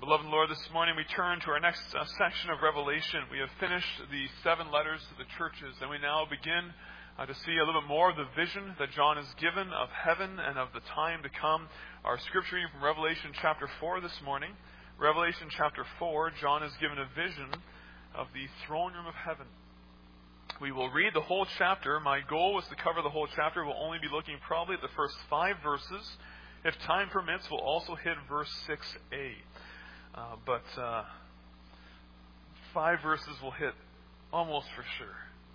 Beloved Lord, this morning we turn to our next section of Revelation. We have finished the 7 letters to the churches, and we now begin to see a little bit more of the vision that John has given of heaven and of the time to come. Our scripture reading from Revelation chapter 4 this morning. Revelation chapter 4, John has given a vision of the throne room of heaven. We will read the whole chapter. My goal was to cover the whole chapter. We'll only be looking probably at the first 5 verses. If time permits, we'll also hit verse 6a. But 5 verses we'll hit almost for sure.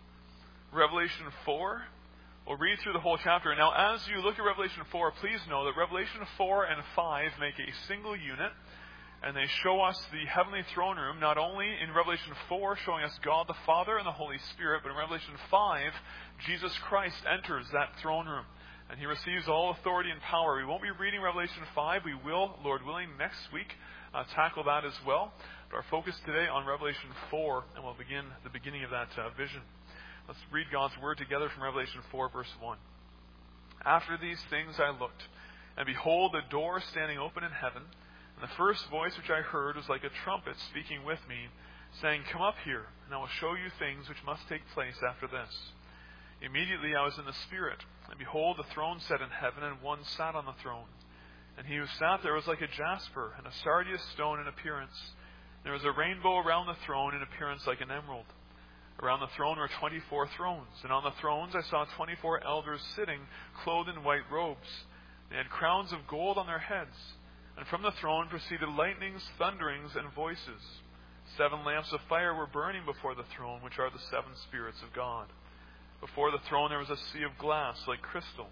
Revelation 4, we'll read through the whole chapter. Now, as you look at Revelation 4, please know that Revelation 4 and 5 make a single unit, and they show us the heavenly throne room, not only in Revelation 4 showing us God the Father and the Holy Spirit, but in Revelation 5, Jesus Christ enters that throne room, and He receives all authority and power. We won't be reading Revelation 5. We will, Lord willing, next week tackle that as well. But our focus today on Revelation 4, and we'll begin the beginning of that vision. Let's read God's Word together from Revelation 4, verse 1. After these things I looked, and behold, a door standing open in heaven. And the first voice which I heard was like a trumpet speaking with me, saying, Come up here, and I will show you things which must take place after this. Immediately I was in the Spirit, and behold, a throne set in heaven, and one sat on the throne. And he who sat there was like a jasper and a sardius stone in appearance. There was a rainbow around the throne in appearance like an emerald. Around the throne were 24 thrones, and on the thrones I saw 24 elders sitting, clothed in white robes. They had crowns of gold on their heads, and from the throne proceeded lightnings, thunderings, and voices. 7 lamps of fire were burning before the throne, which are the 7 spirits of God. Before the throne there was a sea of glass like crystal.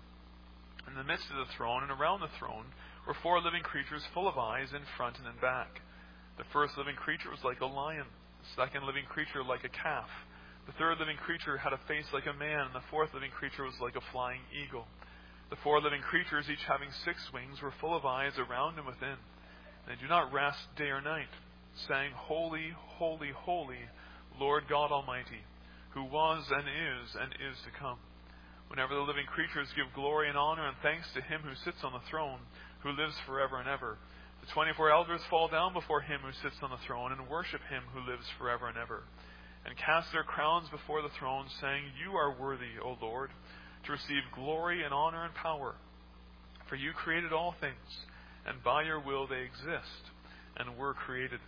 In the midst of the throne and around the throne were 4 living creatures full of eyes in front and in back. The first living creature was like a lion, the second living creature like a calf. The third living creature had a face like a man, and the fourth living creature was like a flying eagle. The 4 living creatures, each having 6 wings, were full of eyes around and within. And they do not rest day or night, saying, Holy, holy, holy, Lord God Almighty, who was and is to come. Whenever the living creatures give glory and honor and thanks to Him who sits on the throne, who lives forever and ever. The 24 elders fall down before Him who sits on the throne and worship Him who lives forever and ever, and cast their crowns before the throne, saying, You are worthy, O Lord, to receive glory and honor and power. For you created all things, and by your will they exist and were created.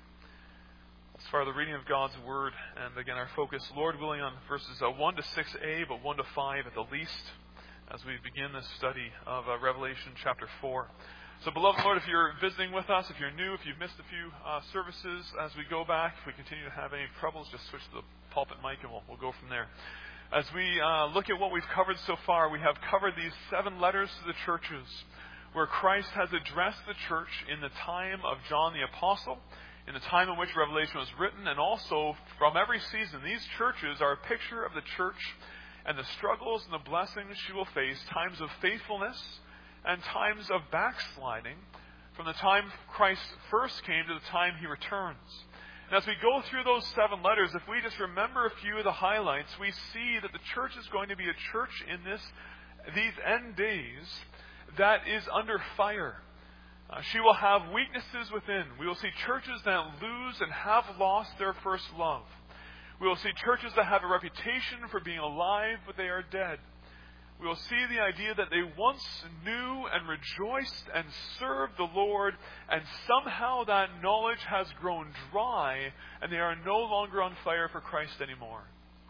As far as the reading of God's Word, and again our focus, Lord willing, on verses 1 to 6a, but 1 to 5 at the least, as we begin this study of Revelation chapter 4. So, beloved Lord, if you're visiting with us, if you're new, if you've missed a few services as we go back, if we continue to have any troubles, just switch to the pulpit mic and we'll go from there. As we look at what we've covered so far, we have covered these 7 letters to the churches, where Christ has addressed the church in the time of John the Apostle, in the time in which Revelation was written, and also from every season. These churches are a picture of the church and the struggles and the blessings she will face, times of faithfulness and times of backsliding, from the time Christ first came to the time He returns. And as we go through those 7 letters, if we just remember a few of the highlights, we see that the church is going to be a church in these end days that is under fire. She will have weaknesses within. We will see churches that lose and have lost their first love. We will see churches that have a reputation for being alive, but they are dead. We will see the idea that they once knew and rejoiced and served the Lord, and somehow that knowledge has grown dry, and they are no longer on fire for Christ anymore.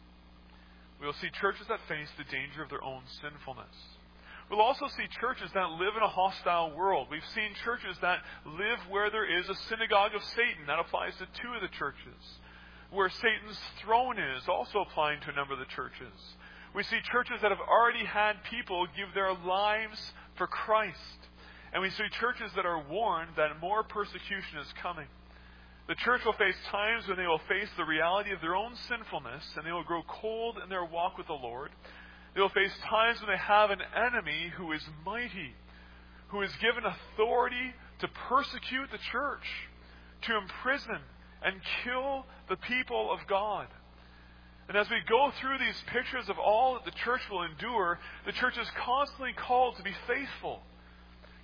We will see churches that face the danger of their own sinfulness. We'll also see churches that live in a hostile world. We've seen churches that live where there is a synagogue of Satan. That applies to 2 of the churches. Where Satan's throne is, also applying to a number of the churches. We see churches that have already had people give their lives for Christ. And we see churches that are warned that more persecution is coming. The church will face times when they will face the reality of their own sinfulness, and they will grow cold in their walk with the Lord. They will face times when they have an enemy who is mighty, who is given authority to persecute the church, to imprison and kill the people of God. And as we go through these pictures of all that the church will endure, the church is constantly called to be faithful,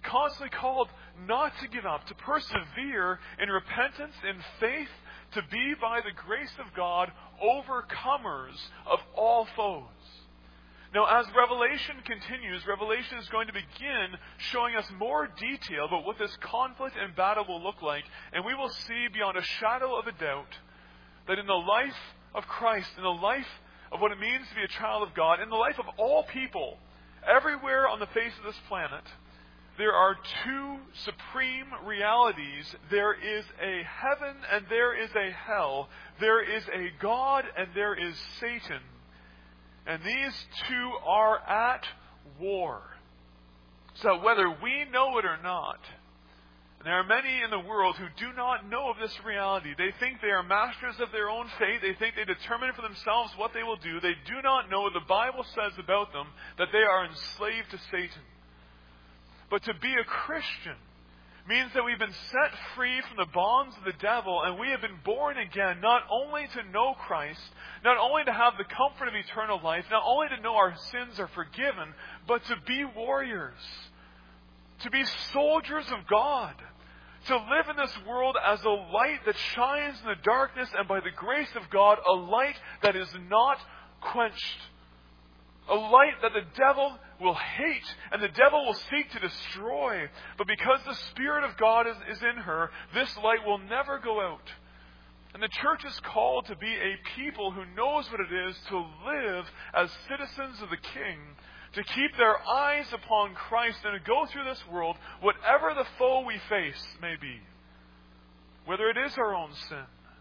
constantly called not to give up, to persevere in repentance, in faith, to be, by the grace of God, overcomers of all foes. Now, as Revelation continues, Revelation is going to begin showing us more detail about what this conflict and battle will look like, and we will see beyond a shadow of a doubt that in the life of Christ, in the life of what it means to be a child of God, in the life of all people, everywhere on the face of this planet, there are two supreme realities. There is a heaven and there is a hell. There is a God and there is Satan. And these two are at war. So whether we know it or not, there are many in the world who do not know of this reality. They think they are masters of their own fate. They think they determine for themselves what they will do. They do not know what the Bible says about them, that they are enslaved to Satan. But to be a Christian means that we've been set free from the bonds of the devil, and we have been born again, not only to know Christ, not only to have the comfort of eternal life, not only to know our sins are forgiven, but to be warriors, to be soldiers of God, to live in this world as a light that shines in the darkness, and by the grace of God, a light that is not quenched. A light that the devil will hate and the devil will seek to destroy. But because the Spirit of God is in her, this light will never go out. And the church is called to be a people who knows what it is to live as citizens of the King, to keep their eyes upon Christ and to go through this world, whatever the foe we face may be. Whether it is our own sin,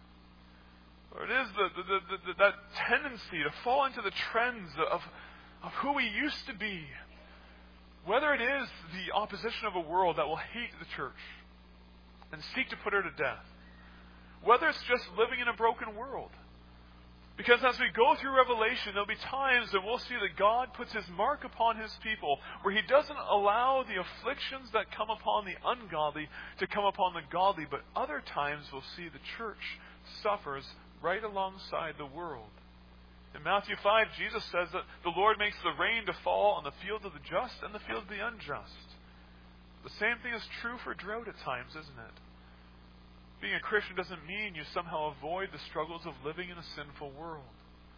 or it is that tendency to fall into the trends of who we used to be. Whether it is the opposition of a world that will hate the church and seek to put her to death. Whether it's just living in a broken world. Because as we go through Revelation, there'll be times that we'll see that God puts His mark upon His people, where He doesn't allow the afflictions that come upon the ungodly to come upon the godly, but other times we'll see the church suffers right alongside the world. In Matthew 5, Jesus says that the Lord makes the rain to fall on the fields of the just and the fields of the unjust. The same thing is true for drought at times, isn't it? Being a Christian doesn't mean you somehow avoid the struggles of living in a sinful world.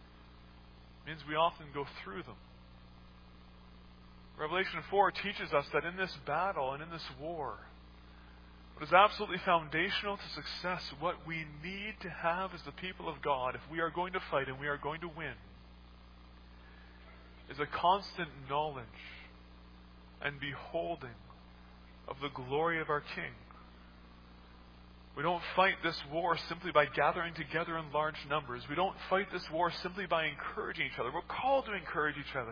It means we often go through them. Revelation 4 teaches us that in this battle and in this war, what is absolutely foundational to success, what we need to have as the people of God, if we are going to fight and we are going to win, is a constant knowledge and beholding of the glory of our King. We don't fight this war simply by gathering together in large numbers. We don't fight this war simply by encouraging each other. We're called to encourage each other.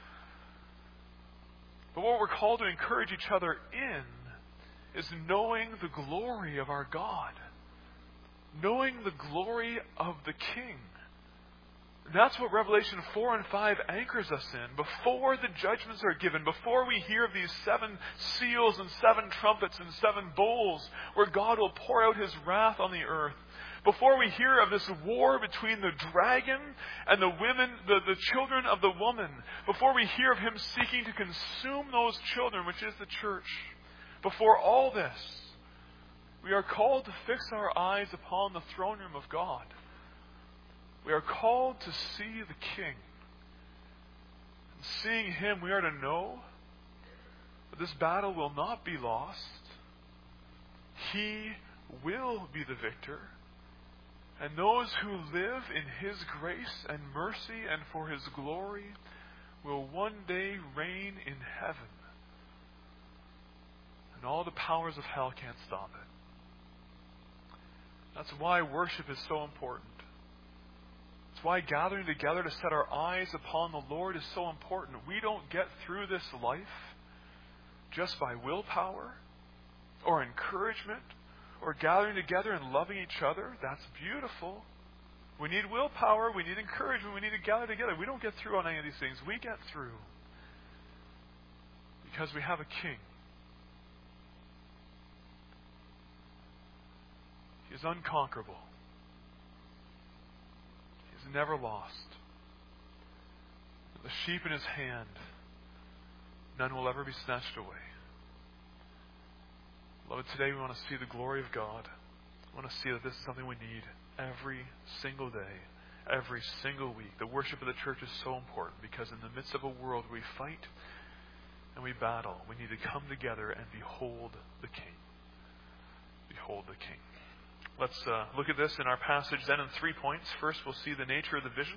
But what we're called to encourage each other in is knowing the glory of our God. Knowing the glory of the King. And that's what Revelation 4 and 5 anchors us in. Before the judgments are given, before we hear of these 7 seals and 7 trumpets and 7 bowls, where God will pour out His wrath on the earth, before we hear of this war between the dragon and the women, the children of the woman, before we hear of Him seeking to consume those children, which is the church, before all this, we are called to fix our eyes upon the throne room of God. We are called to see the King. And seeing Him, we are to know that this battle will not be lost. He will be the victor. And those who live in His grace and mercy and for His glory will one day reign in heaven. And all the powers of hell can't stop it. That's why worship is so important. That's why gathering together to set our eyes upon the Lord is so important. We don't get through this life just by willpower or encouragement or gathering together and loving each other. That's beautiful. We need willpower, we need encouragement, we need to gather together. We don't get through on any of these things. We get through because we have a King. He is unconquerable. He is never lost. The sheep in His hand, none will ever be snatched away. Beloved, today we want to see the glory of God. We want to see that this is something we need every single day, every single week. The worship of the church is so important because in the midst of a world we fight and we battle, we need to come together and behold the King. Behold the King. Let's look at this in our passage then in 3 points. First, we'll see the nature of the vision.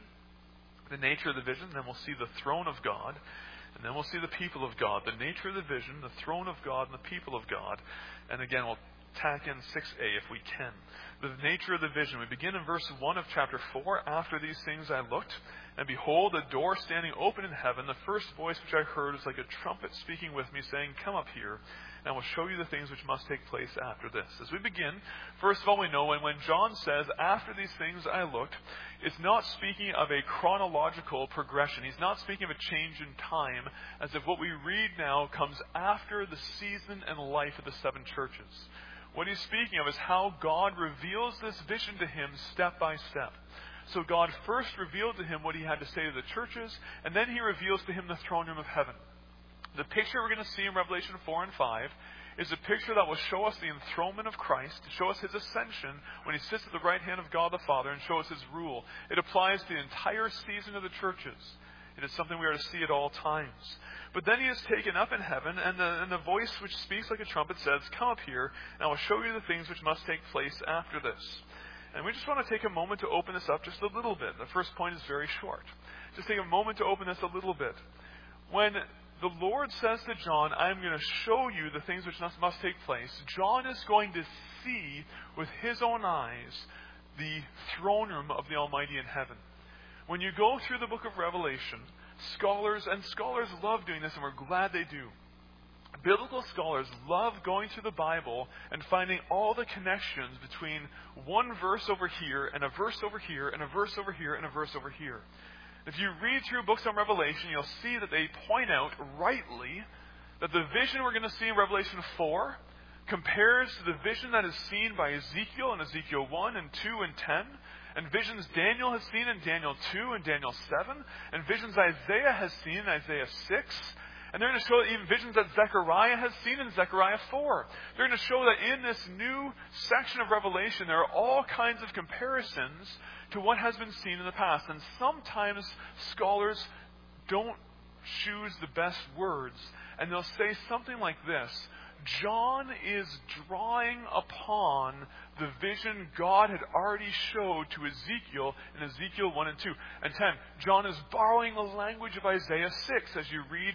The nature of the vision. Then we'll see the throne of God. And then we'll see the people of God. The nature of the vision, the throne of God, and the people of God. And again, we'll tack in 6a if we can. The nature of the vision. We begin in verse 1 of chapter 4. After these things I looked, and behold, a door standing open in heaven. The first voice which I heard was like a trumpet speaking with me, saying, Come up here, and I will show you the things which must take place after this. As we begin, first of all, we know when John says, after these things I looked, it's not speaking of a chronological progression. He's not speaking of a change in time, as if what we read now comes after the season and life of the 7 churches. What he's speaking of is how God reveals this vision to him step by step. So God first revealed to him what he had to say to the churches, and then he reveals to him the throne room of heaven. The picture we're going to see in Revelation 4 and 5 is a picture that will show us the enthronement of Christ, show us his ascension when he sits at the right hand of God the Father, and show us his rule. It applies to the entire season of the churches. It is something we are to see at all times. But then he is taken up in heaven, and the voice which speaks like a trumpet says, Come up here, and I will show you the things which must take place after this. And we just want to take a moment to open this up just a little bit. The first point is very short. Just take a moment to open this a little bit. When the Lord says to John, I'm going to show you the things which must take place, John is going to see with his own eyes the throne room of the Almighty in heaven. When you go through the book of Revelation, scholars love doing this, and we're glad they do. Biblical scholars love going through the Bible and finding all the connections between one verse over here, and a verse over here, and a verse over here, and a verse over here. If you read through books on Revelation, you'll see that they point out rightly that the vision we're going to see in Revelation 4 compares to the vision that is seen by Ezekiel in Ezekiel 1 and 2 and 10, and visions Daniel has seen in Daniel 2 and Daniel 7, and visions Isaiah has seen in Isaiah 6. And they're going to show that even visions that Zechariah has seen in Zechariah 4. They're going to show that in this new section of Revelation, there are all kinds of comparisons to what has been seen in the past. And sometimes scholars don't choose the best words, and they'll say something like this: John is drawing upon the vision God had already showed to Ezekiel in Ezekiel 1 and 2. And 10, John is borrowing the language of Isaiah 6 as you read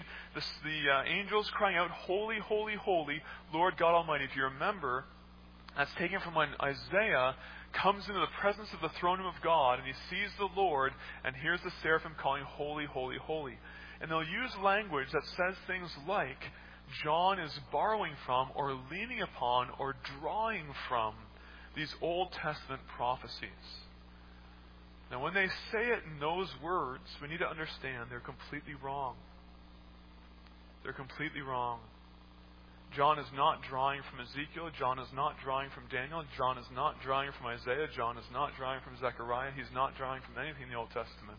the angels crying out, Holy, holy, holy, Lord God Almighty. If you remember, that's taken from when Isaiah comes into the presence of the throne room of God, and he sees the Lord and hears the seraphim calling, Holy, holy, holy. And they'll use language that says things like, John is borrowing from or leaning upon or drawing from these Old Testament prophecies. Now, when they say it in those words, we need to understand they're completely wrong. They're completely wrong. John is not drawing from Ezekiel. John is not drawing from Daniel. John is not drawing from Isaiah. John is not drawing from Zechariah. He's not drawing from anything in the Old Testament.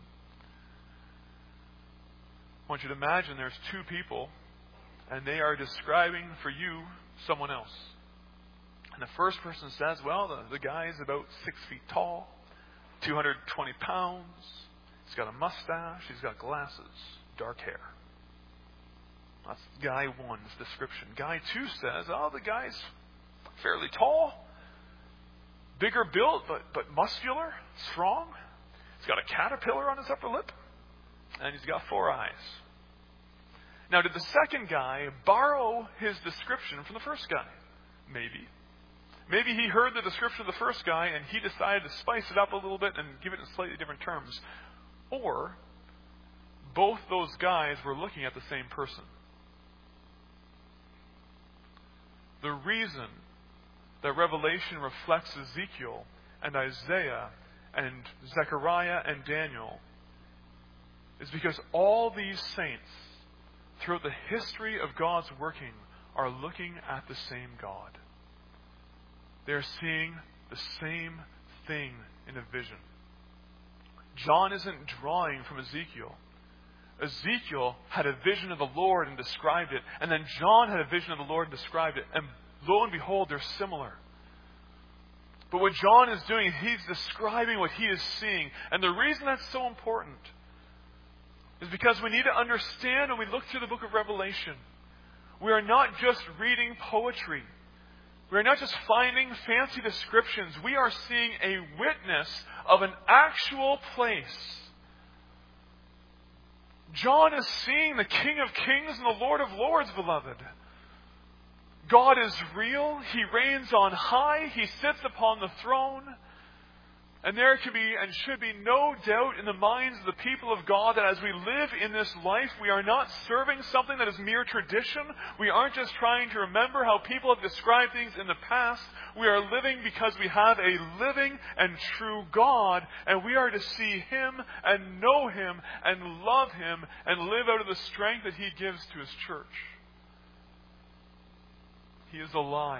I want you to imagine there's 2 people, and they are describing for you someone else. And the first person says, well, the guy is about 6 feet tall, 220 pounds, he's got a mustache, he's got glasses, dark hair. That's guy 1's description. Guy 2 says, oh, the guy's fairly tall, bigger built, but muscular, strong. He's got a caterpillar on his upper lip, and he's got 4 eyes. Now, did the second guy borrow his description from the first guy? Maybe. Maybe he heard the description of the first guy and he decided to spice it up a little bit and give it in slightly different terms. Or both those guys were looking at the same person. The reason that Revelation reflects Ezekiel and Isaiah and Zechariah and Daniel is because all these saints throughout the history of God's working are looking at the same God. They're seeing the same thing in a vision. John isn't drawing from Ezekiel. Ezekiel had a vision of the Lord and described it. And then John had a vision of the Lord and described it. And Lo and behold, they're similar. But what John is doing, he's describing what he is seeing. And the reason that's so important is because we need to understand when we look through the book of Revelation, we are not just reading poetry. We are not just finding fancy descriptions. We are seeing a witness of an actual place. John is seeing the King of Kings and the Lord of Lords, beloved. God is real. He reigns on high. He sits upon the throne. And there can be and should be no doubt in the minds of the people of God that as we live in this life, we are not serving something that is mere tradition. We aren't just trying to remember how people have described things in the past. We are living because we have a living and true God, and we are to see Him and know Him and love Him and live out of the strength that He gives to His church. He is alive.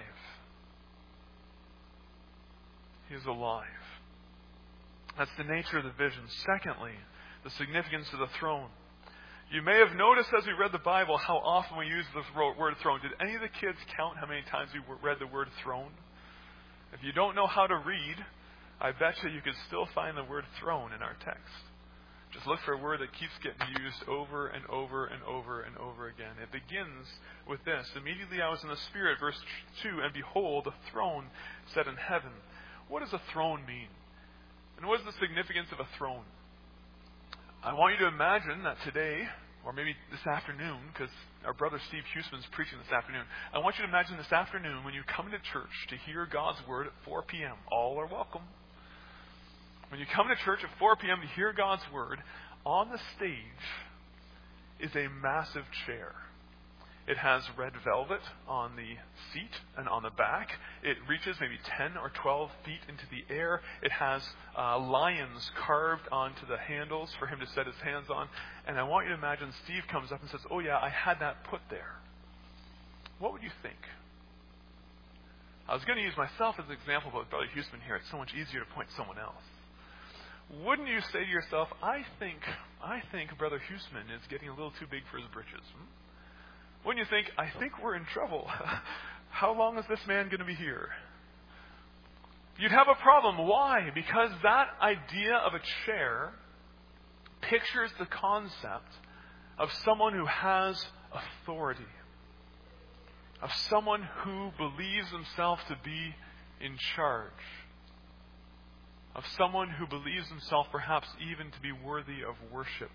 He is alive. That's the nature of the vision. Secondly, the significance of the throne. You may have noticed as we read the Bible how often we use the word throne. Did any of the kids count how many times we read the word throne? If you don't know how to read, I bet you could still find the word throne in our text. Just look for a word that keeps getting used over and over and over and over again. It begins with this. Immediately I was in the Spirit, verse 2, and behold, a throne set in heaven. What does a throne mean? And what is the significance of a throne? I want you to imagine that today, or maybe this afternoon, because our brother Steve Huseman's preaching this afternoon, I want you to imagine this afternoon when you come into church to hear God's Word at 4 p.m. All are welcome. When you come to church at 4 p.m. to hear God's Word, on the stage is a massive chair. It has red velvet on the seat and on the back. It reaches maybe 10 or 12 feet into the air. It has lions carved onto the handles for him to set his hands on. And I want you to imagine Steve comes up and says, "Oh yeah, I had that put there." What would you think? I was going to use myself as an example, but with Brother Huseman here, it's so much easier to point someone else. Wouldn't you say to yourself, I think Brother Huseman is getting a little too big for his britches? Wouldn't you think, I think we're in trouble. How long is this man going to be here? You'd have a problem. Why? Because that idea of a chair pictures the concept of someone who has authority, of someone who believes himself to be in charge, of someone who believes himself perhaps even to be worthy of worship.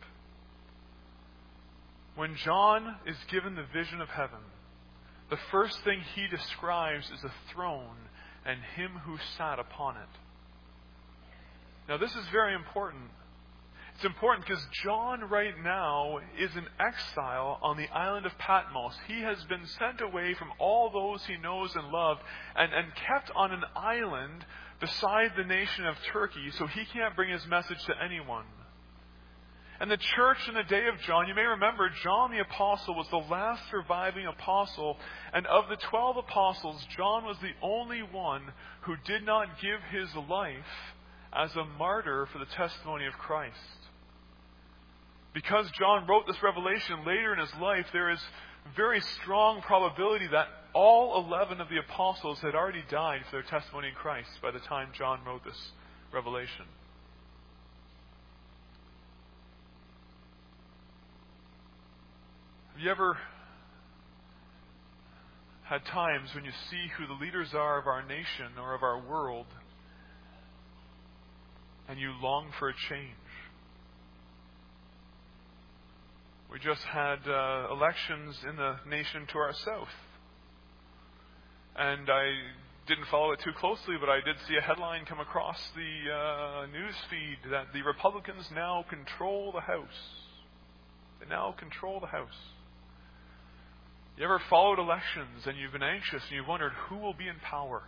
When John is given the vision of heaven, the first thing he describes is a throne and him who sat upon it. Now this is very important. It's important because John right now is in exile on the island of Patmos. He has been sent away from all those he knows and loved and kept on an island beside the nation of Turkey, so he can't bring his message to anyone. And the church in the day of John, you may remember, John the Apostle was the last surviving apostle. And of the 12 apostles, John was the only one who did not give his life as a martyr for the testimony of Christ. Because John wrote this revelation later in his life, there is very strong probability that all 11 of the apostles had already died for their testimony in Christ by the time John wrote this revelation. Have you ever had times when you see who the leaders are of our nation or of our world and you long for a change? We just had elections in the nation to our south. And I didn't follow it too closely, but I did see a headline come across the news feed that the Republicans now control the House. They now control the House. You ever followed elections and you've been anxious and you've wondered who will be in power?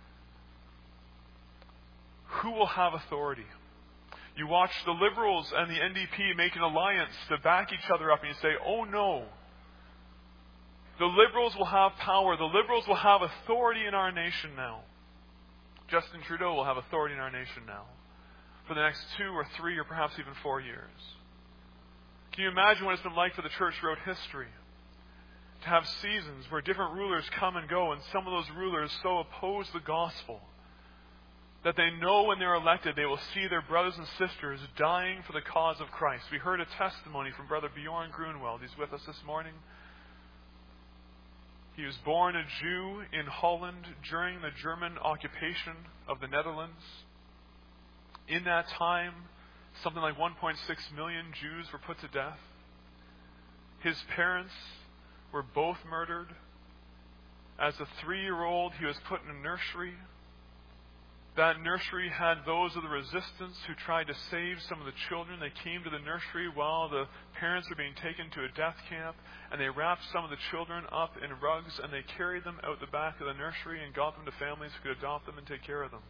Who will have authority? You watch the Liberals and the NDP make an alliance to back each other up and you say, oh no, the Liberals will have power. The Liberals will have authority in our nation now. Justin Trudeau will have authority in our nation now for the next 2 or 3 or perhaps even 4 years. Can you imagine what it's been like for the church throughout history? to have seasons where different rulers come and go, and some of those rulers so oppose the gospel that they know when they're elected they will see their brothers and sisters dying for the cause of Christ. We heard a testimony from Brother Bjorn Grunwald. He's with us this morning. He was born a Jew in Holland during the German occupation of the Netherlands. In that time, something like 1.6 million Jews were put to death. His parents were both murdered. As a 3-year-old, he was put in a nursery. That nursery had those of the resistance who tried to save some of the children. They came to the nursery while the parents were being taken to a death camp, and they wrapped some of the children up in rugs, and they carried them out the back of the nursery and got them to families who could adopt them and take care of them.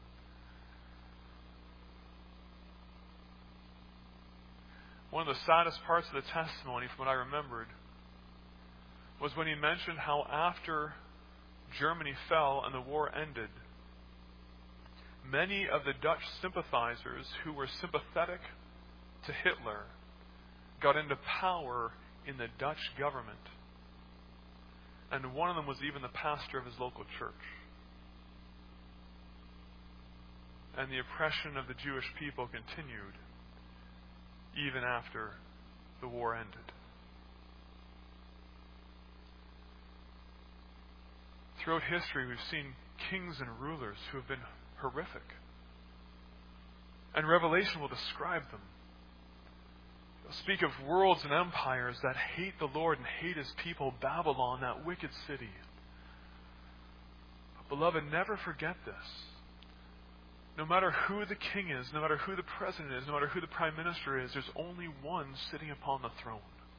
One of the saddest parts of the testimony, from what I remembered, was when he mentioned how after Germany fell and the war ended, many of the Dutch sympathizers who were sympathetic to Hitler got into power in the Dutch government. And one of them was even the pastor of his local church. And the oppression of the Jewish people continued even after the war ended. Throughout history, we've seen kings and rulers who have been horrific. And Revelation will describe them. It'll speak of worlds and empires that hate the Lord and hate His people, Babylon, that wicked city. But beloved, never forget this. No matter who the king is, no matter who the president is, no matter who the prime minister is, there's only one sitting upon the throne.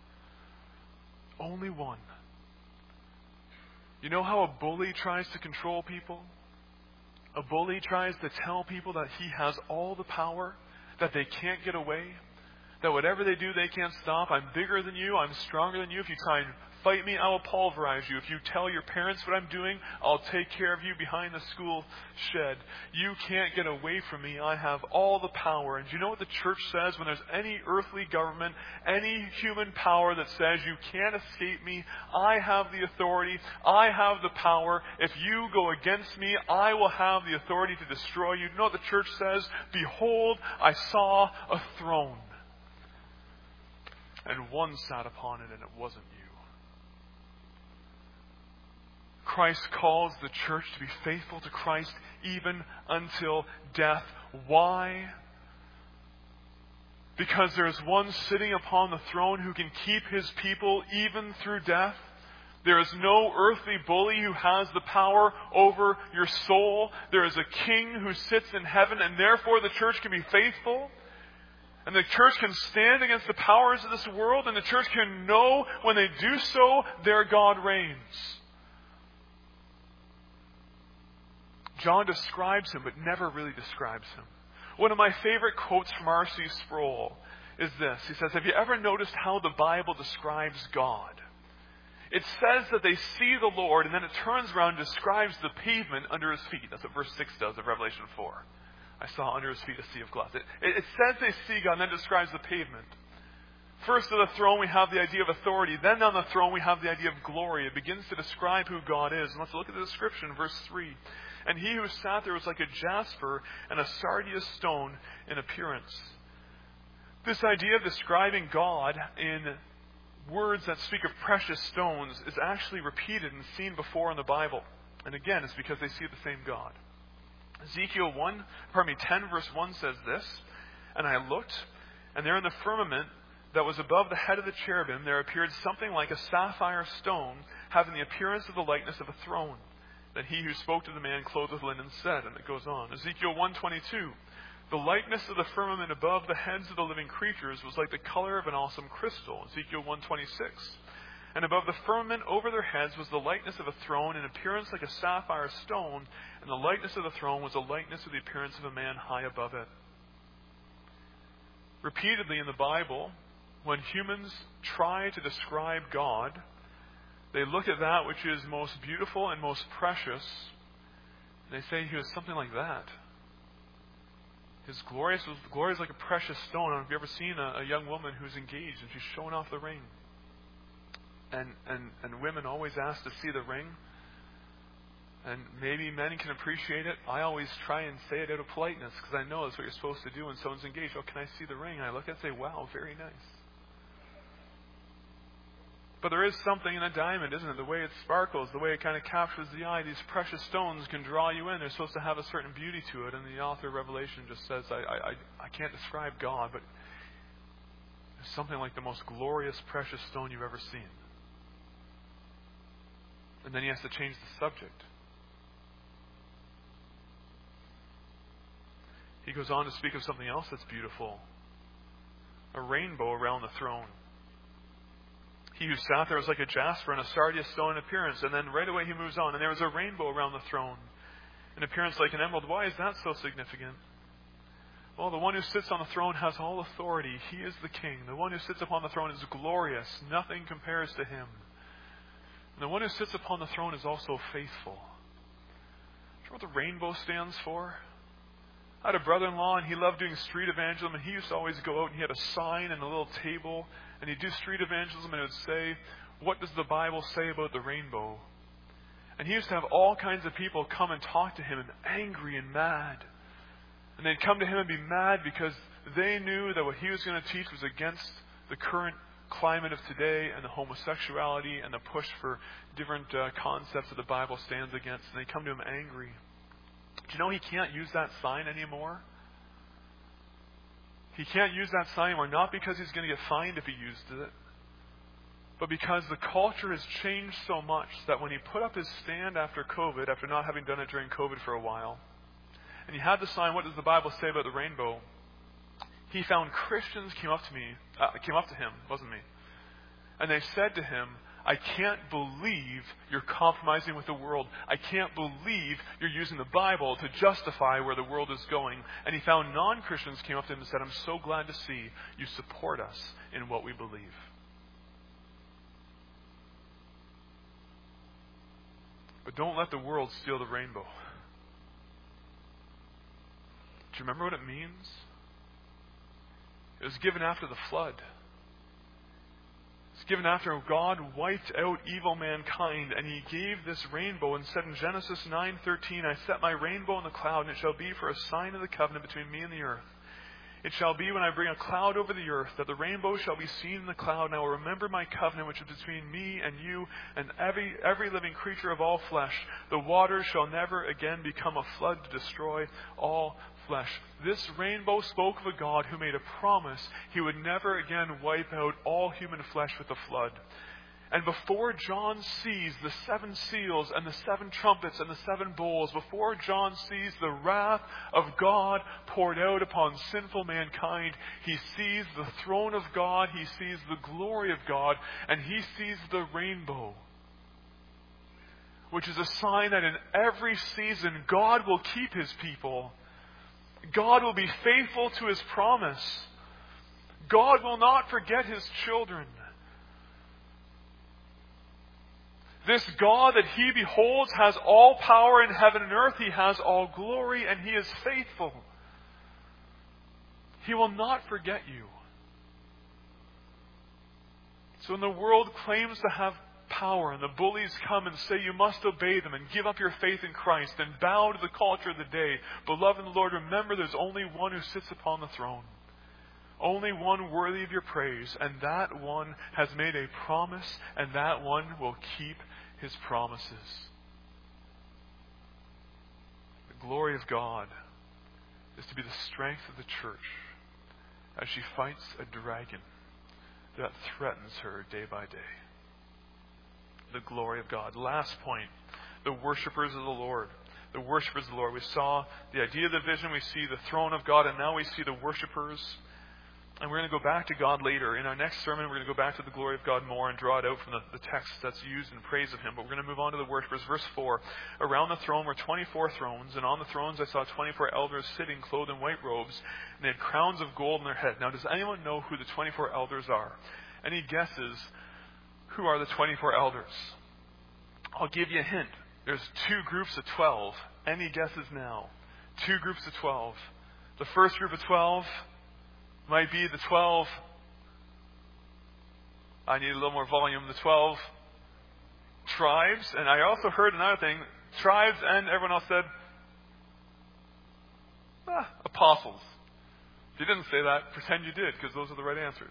Only one. You know how a bully tries to control people? A bully tries to tell people that he has all the power, that they can't get away, that whatever they do, they can't stop. I'm bigger than you. I'm stronger than you. If you try and fight me, I will pulverize you. If you tell your parents what I'm doing, I'll take care of you behind the school shed. You can't get away from me. I have all the power. And do you know what the church says when there's any earthly government, any human power that says you can't escape me? I have the authority. I have the power. If you go against me, I will have the authority to destroy you. Do you know what the church says? Behold, I saw a throne. And one sat upon it, and it wasn't you. Christ calls the church to be faithful to Christ even until death. Why? Because there's one sitting upon the throne who can keep His people even through death. There is no earthly bully who has the power over your soul. There is a King who sits in heaven, and therefore the church can be faithful. And the church can stand against the powers of this world, and the church can know when they do so, their God reigns. John describes Him, but never really describes Him. One of my favorite quotes from R.C. Sproul is this. He says, have you ever noticed how the Bible describes God? It says that they see the Lord, and then it turns around and describes the pavement under His feet. That's what verse 6 does of Revelation 4. I saw under His feet a sea of glass. It says they see God, and then describes the pavement. First on the throne we have the idea of authority. Then on the throne we have the idea of glory. It begins to describe who God is. And let's look at the description, verse 3. And He who sat there was like a jasper and a sardius stone in appearance. This idea of describing God in words that speak of precious stones is actually repeated and seen before in the Bible. And again, it's because they see the same God. Ezekiel 10 verse 1 says this, and I looked, and there in the firmament that was above the head of the cherubim, there appeared something like a sapphire stone, having the appearance of the likeness of a throne. Then he who spoke to the man clothed with linen said, and it goes on, Ezekiel 1:22, the likeness of the firmament above the heads of the living creatures was like the color of an awesome crystal. Ezekiel 1:26. And above the firmament over their heads was the likeness of a throne, in appearance like a sapphire stone, and the likeness of the throne was the likeness of the appearance of a man high above it. Repeatedly in the Bible, when humans try to describe God, they look at that which is most beautiful and most precious, and they say He was something like that. His glory is like a precious stone. I don't know if you've ever seen a young woman who's engaged and she's showing off the ring. And women always ask to see the ring. And maybe men can appreciate it. I always try and say it out of politeness because I know that's what you're supposed to do when someone's engaged. Oh, can I see the ring? And I look at it and say, wow, very nice. But there is something in a diamond, isn't it? The way it sparkles, the way it kind of captures the eye. These precious stones can draw you in. They're supposed to have a certain beauty to it. And the author of Revelation just says, I can't describe God, but it's something like the most glorious, precious stone you've ever seen. And then he has to change the subject. He goes on to speak of something else that's beautiful. A rainbow around the throne. He who sat there was like a jasper and a sardius stone in appearance. And then right away he moves on. And there was a rainbow around the throne, in appearance like an emerald. Why is that so significant? Well, the one who sits on the throne has all authority. He is the king. The one who sits upon the throne is glorious. Nothing compares to him. And the one who sits upon the throne is also faithful. Do you know what the rainbow stands for? I had a brother-in-law, and he loved doing street evangelism, and he used to always go out, and he had a sign and a little table, and he'd do street evangelism, and it would say, what does the Bible say about the rainbow? And he used to have all kinds of people come and talk to him, and angry and mad. And they'd come to him and be mad because they knew that what he was going to teach was against the current climate of today and the homosexuality and the push for different concepts that the Bible stands against. And they come to him angry. Do you know he can't use that sign anymore? He can't use that sign anymore, not because he's going to get fined if he used it, but because the culture has changed so much that when he put up his stand after COVID, after not having done it during COVID for a while, and he had the sign, what does the Bible say about the rainbow? He found Christians came up to him, wasn't me, and they said to him, I can't believe you're compromising with the world. I can't believe you're using the Bible to justify where the world is going. And he found non-Christians came up to him and said, I'm so glad to see you support us in what we believe. But don't let the world steal the rainbow. Do you remember what it means? It was given after the flood. It's given after God wiped out evil mankind, and he gave this rainbow and said in Genesis 9:13, I set my rainbow in the cloud, and it shall be for a sign of the covenant between me and the earth. It shall be when I bring a cloud over the earth, that the rainbow shall be seen in the cloud, and I will remember my covenant which is between me and you and every living creature of all flesh. The waters shall never again become a flood to destroy all flesh. This rainbow spoke of a God who made a promise he would never again wipe out all human flesh with a flood. And before John sees the 7 seals and the 7 trumpets and the 7 bowls, before John sees the wrath of God poured out upon sinful mankind, he sees the throne of God, he sees the glory of God, and he sees the rainbow, which is a sign that in every season God will keep his people. God will be faithful to his promise. God will not forget his children. This God that he beholds has all power in heaven and earth. He has all glory, and he is faithful. He will not forget you. So when the world claims to have power and the bullies come and say you must obey them and give up your faith in Christ and bow to the culture of the day, beloved in the Lord, remember there's only one who sits upon the throne. Only one worthy of your praise, and that one has made a promise, and that one will keep his promises. The glory of God is to be the strength of the church as she fights a dragon that threatens her day by day. The glory of God. Last point, the worshipers of the Lord. The worshipers of the Lord. We saw the idea of the vision, we see the throne of God, and now we see the worshipers. And we're going to go back to God later. In our next sermon, we're going to go back to the glory of God more and draw it out from the text that's used in praise of him. But we're going to move on to the worshipers. Verse 4. Around the throne were 24 thrones, and on the thrones I saw 24 elders sitting, clothed in white robes, and they had crowns of gold on their head. Now, does anyone know who the 24 elders are? Any guesses who are the 24 elders? I'll give you a hint. There's 2 groups of 12. Any guesses now? 2 groups of 12. The first group of 12 might be the 12 I need a little more volume. The 12 tribes. And I also heard another thing. Tribes and everyone else said, apostles. If you didn't say that, pretend you did, because those are the right answers.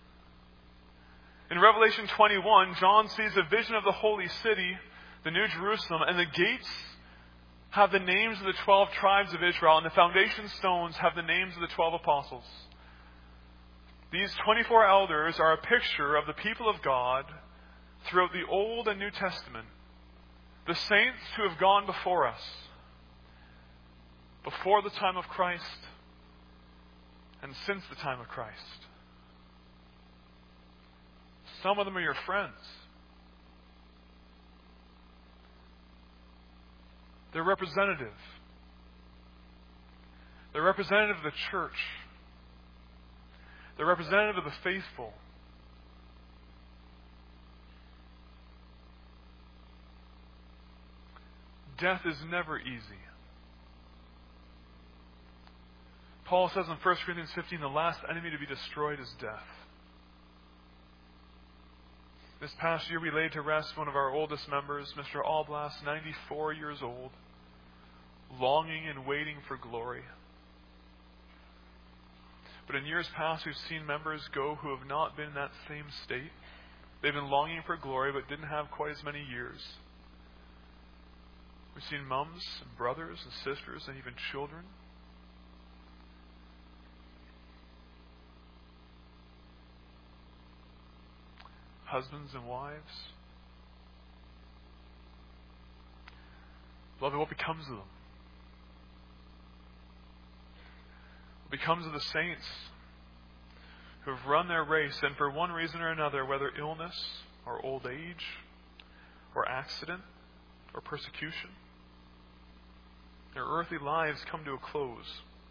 In Revelation 21, John sees a vision of the holy city, the New Jerusalem, and the gates have the names of the 12 tribes of Israel, and the foundation stones have the names of the 12 apostles. These 24 elders are a picture of the people of God throughout the Old and New Testament, the saints who have gone before us, before the time of Christ, and since the time of Christ. Some of them are your friends. They're representative. They're representative of the church. They're representative of the faithful. Death is never easy. Paul says in 1 Corinthians 15, the last enemy to be destroyed is death. This past year we laid to rest one of our oldest members, Mr. Alblas, 94 years old, longing and waiting for glory. But in years past we've seen members go who have not been in that same state. They've been longing for glory but didn't have quite as many years. We've seen mums and brothers and sisters and even children husbands and wives. Beloved, what becomes of them? What becomes of the saints who have run their race and for one reason or another, whether illness or old age or accident or persecution, their earthly lives come to a close?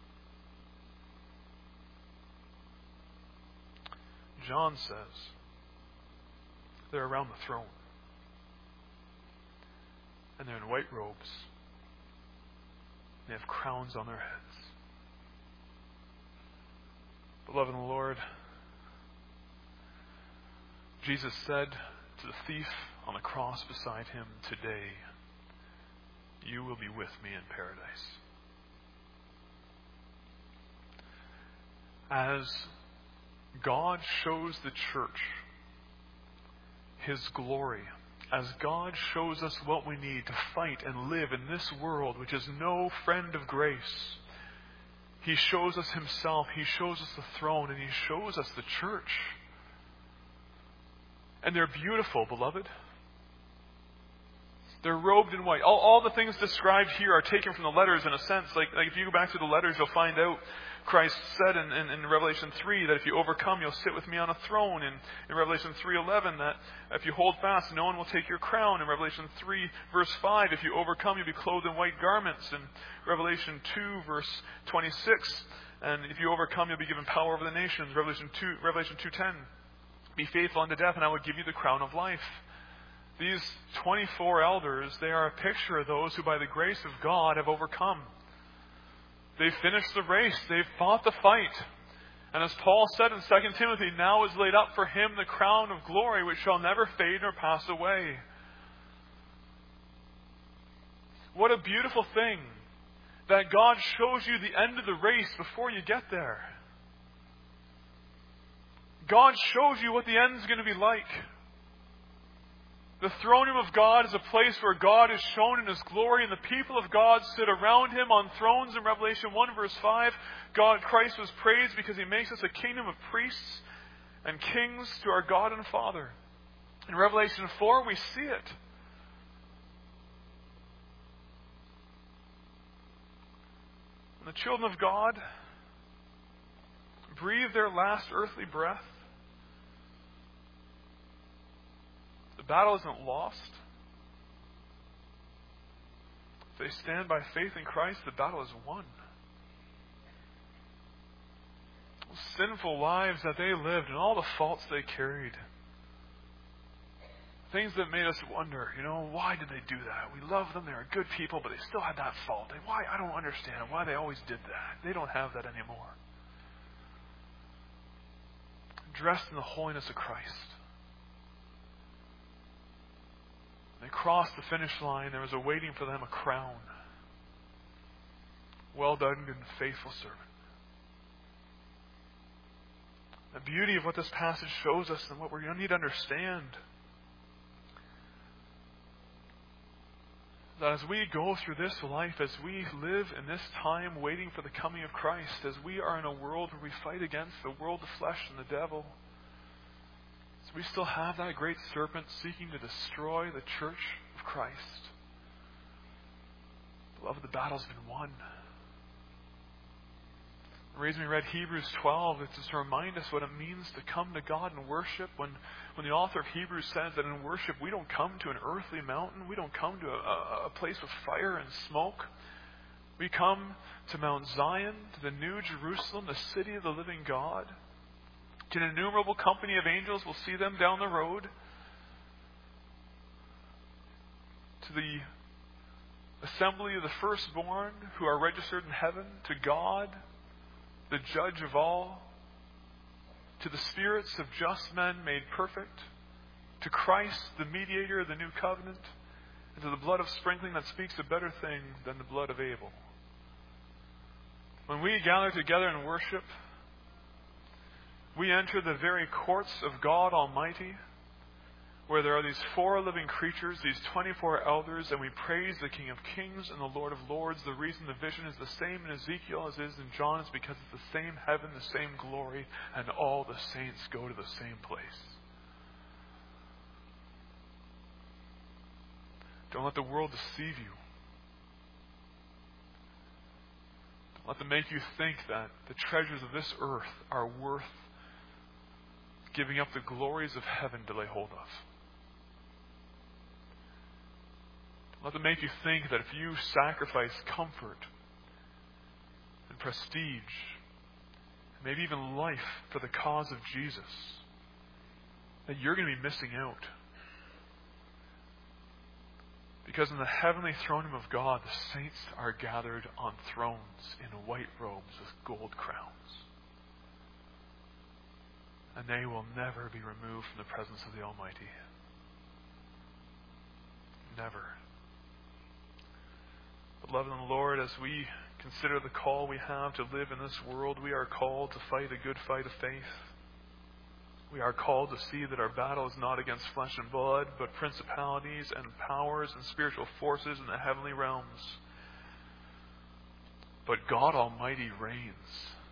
John says they're around the throne. And they're in white robes. They have crowns on their heads. Beloved in the Lord, Jesus said to the thief on the cross beside him, today you will be with me in paradise. As God shows the church His glory, as God shows us what we need to fight and live in this world, which is no friend of grace, He shows us Himself, He shows us the throne, and He shows us the church. And they're beautiful, beloved. They're robed in white. All the things described here are taken from the letters in a sense. Like if you go back to the letters, you'll find out Christ said in Revelation 3 that if you overcome, you'll sit with me on a throne. In Revelation 3:11 that if you hold fast, no one will take your crown. In Revelation 3 verse 5, if you overcome, you'll be clothed in white garments. In Revelation 2 verse 26, and if you overcome, you'll be given power over the nations. Revelation 2:10, be faithful unto death, and I will give you the crown of life. These 24 elders, they are a picture of those who by the grace of God have overcome. They've finished the race. They've fought the fight. And as Paul said in 2 Timothy, now is laid up for him the crown of glory, which shall never fade nor pass away. What a beautiful thing that God shows you the end of the race before you get there. God shows you what the end is going to be like. The throne room of God is a place where God is shown in His glory, and the people of God sit around Him on thrones. In Revelation 1 verse 5, Christ was praised because He makes us a kingdom of priests and kings to our God and Father. In Revelation 4, we see it. When the children of God breathe their last earthly breath, the battle isn't lost. If they stand by faith in Christ, the battle is won. Those sinful lives that they lived and all the faults they carried, things that made us wonder, why did they do that? We love them, they were good people, but they still had that fault. Why? I don't understand why they always did that. They don't have that anymore. Dressed in the holiness of Christ, They crossed the finish line. There was awaiting for them a crown. Well done, good and faithful servant. The beauty of what this passage shows us and what we're going to need to understand, that as we go through this life, as we live in this time waiting for the coming of Christ, as we are in a world where we fight against the world, the flesh, and the devil, so we still have that great serpent seeking to destroy the church of Christ. Beloved, the battle's been won. The reason we read Hebrews 12 is just to remind us what it means to come to God and worship. When the author of Hebrews says that in worship we don't come to an earthly mountain, we don't come to a place with fire and smoke. We come to Mount Zion, to the New Jerusalem, the city of the living God, to an innumerable company of angels. We'll see them down the road. To the assembly of the firstborn who are registered in heaven, to God, the judge of all, to the spirits of just men made perfect, to Christ, the mediator of the new covenant, and to the blood of sprinkling that speaks a better thing than the blood of Abel. When we gather together in worship, we enter the very courts of God Almighty, where there are these 4 living creatures, these 24 elders, and we praise the King of Kings and the Lord of Lords. The reason the vision is the same in Ezekiel as it is in John is because it's the same heaven, the same glory, and all the saints go to the same place. Don't let the world deceive you. Don't let them make you think that the treasures of this earth are worth giving up the glories of heaven to lay hold of. Let them make you think that if you sacrifice comfort and prestige, and maybe even life for the cause of Jesus, that you're going to be missing out. Because in the heavenly throne room of God, the saints are gathered on thrones in white robes with gold crowns. And they will never be removed from the presence of the Almighty. Never. Beloved in the Lord, as we consider the call we have to live in this world, we are called to fight a good fight of faith. We are called to see that our battle is not against flesh and blood, but principalities and powers and spiritual forces in the heavenly realms. But God Almighty reigns.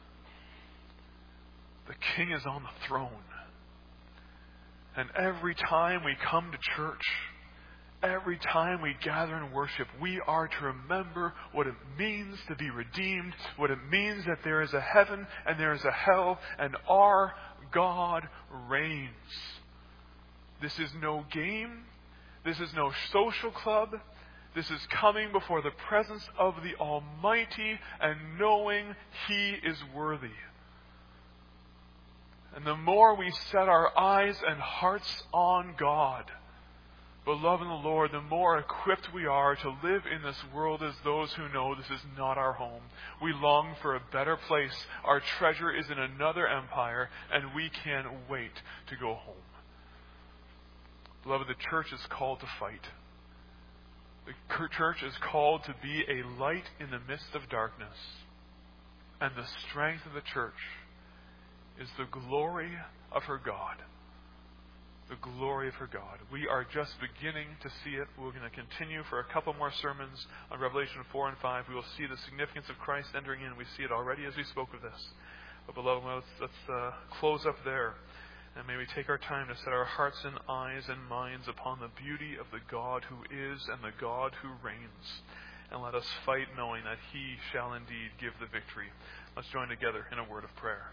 The King is on the throne. And every time we come to church, every time we gather and worship, we are to remember what it means to be redeemed, what it means that there is a heaven and there is a hell, and our God reigns. This is no game. This is no social club. This is coming before the presence of the Almighty and knowing He is worthy. And the more we set our eyes and hearts on God, beloved in the Lord, the more equipped we are to live in this world as those who know this is not our home. We long for a better place. Our treasure is in another empire, and we can't wait to go home. Beloved, the church is called to fight. The church is called to be a light in the midst of darkness. And the strength of the church is the glory of her God. The glory of her God. We are just beginning to see it. We're going to continue for a couple more sermons on Revelation 4 and 5. We will see the significance of Christ entering in. We see it already as we spoke of this. But beloved, let's close up there. And may we take our time to set our hearts and eyes and minds upon the beauty of the God who is and the God who reigns. And let us fight knowing that He shall indeed give the victory. Let's join together in a word of prayer.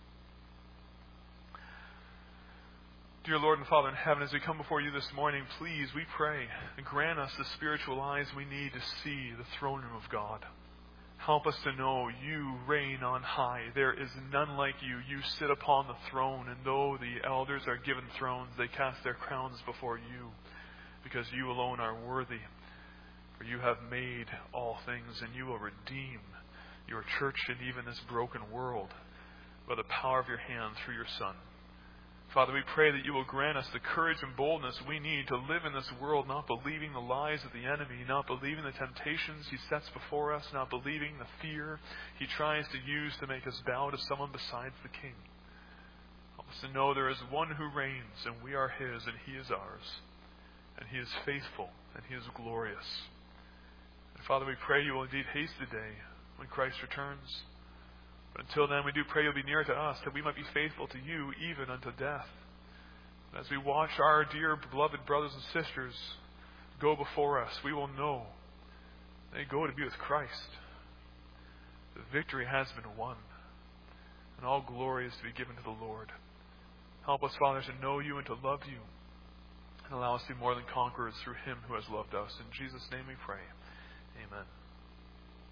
Dear Lord and Father in heaven, as we come before you this morning, please, we pray, grant us the spiritual eyes we need to see the throne room of God. Help us to know you reign on high. There is none like you. You sit upon the throne, and though the elders are given thrones, they cast their crowns before you, because you alone are worthy. For you have made all things, and you will redeem your church and even this broken world by the power of your hand through your Son. Father, we pray that you will grant us the courage and boldness we need to live in this world, not believing the lies of the enemy, not believing the temptations he sets before us, not believing the fear he tries to use to make us bow to someone besides the King. Help us to know there is one who reigns, and we are his, and he is ours. And he is faithful, and he is glorious. And Father, we pray you will indeed haste the day when Christ returns. But until then, we do pray you'll be near to us, that we might be faithful to you even unto death. And as we watch our dear beloved brothers and sisters go before us, we will know they go to be with Christ. The victory has been won, and all glory is to be given to the Lord. Help us, Father, to know you and to love you, and allow us to be more than conquerors through him who has loved us. In Jesus' name we pray. Amen.